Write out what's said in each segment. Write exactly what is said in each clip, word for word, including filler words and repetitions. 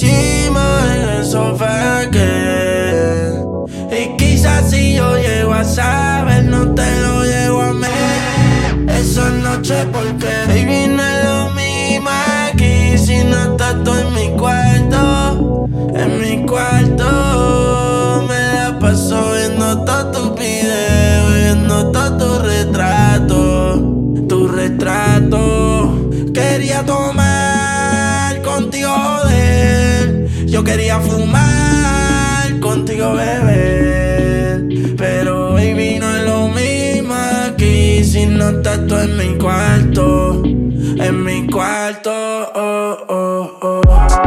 hicimos en el sofá que y quizás si yo llego a saber no te lo llego a meter. Esa noche porque baby no es lo mismo aquí si no estás tú en mi cuarto. En mi cuarto me la paso viendo todos tus videos, viendo todo tu retrato, tu retrato. Quería tomar contigo, joder. Yo quería fumar contigo, beber. Pero baby no es lo mismo aquí si no estás tú en mi cuarto. En mi cuarto, oh, oh, oh.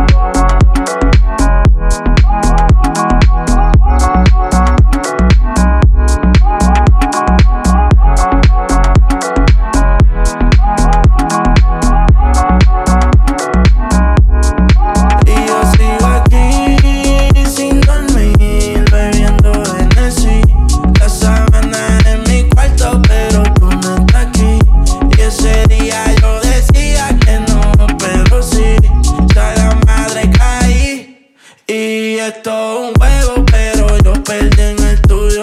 Esto es un juego, pero yo perdí en el tuyo.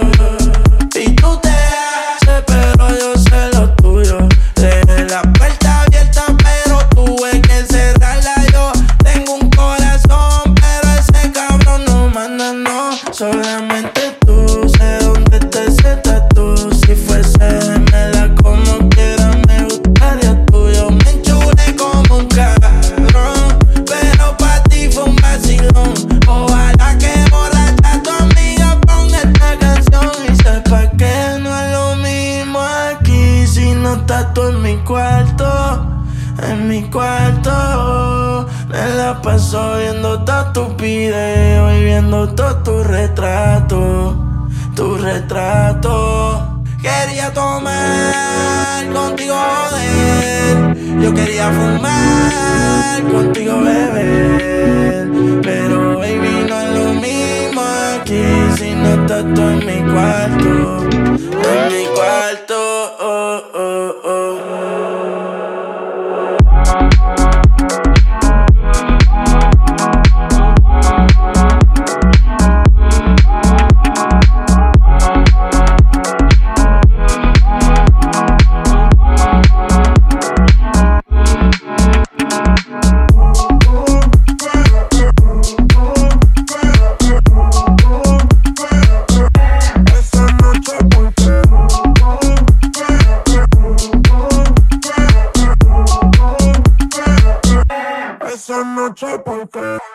Y tú te haces, pero yo sé lo tuyo. Dejé la puerta abierta, pero tuve que cerrarla yo. Tengo un corazón, pero ese cabrón no manda, no. Solamente tú, sé dónde te sientas tú. Si fuese gemela como quiera, me gustaría tuyo. Me enchulé como un cabrón, pero pa' ti fue un vacilón. Ojalá que borracha tu amiga ponga esta canción y sepa que no es lo mismo aquí si no estás tú en mi cuarto. En mi cuarto me la paso viendo todos tus videos y viendo todo tu retrato, tu retrato. Quería tomar contigo, joder. Yo quería fumar contigo, beber. Pero baby no es lo mismo aquí si no estás tú en mi cuarto. En mi cuarto, oh, oh, oh. Esa noche porque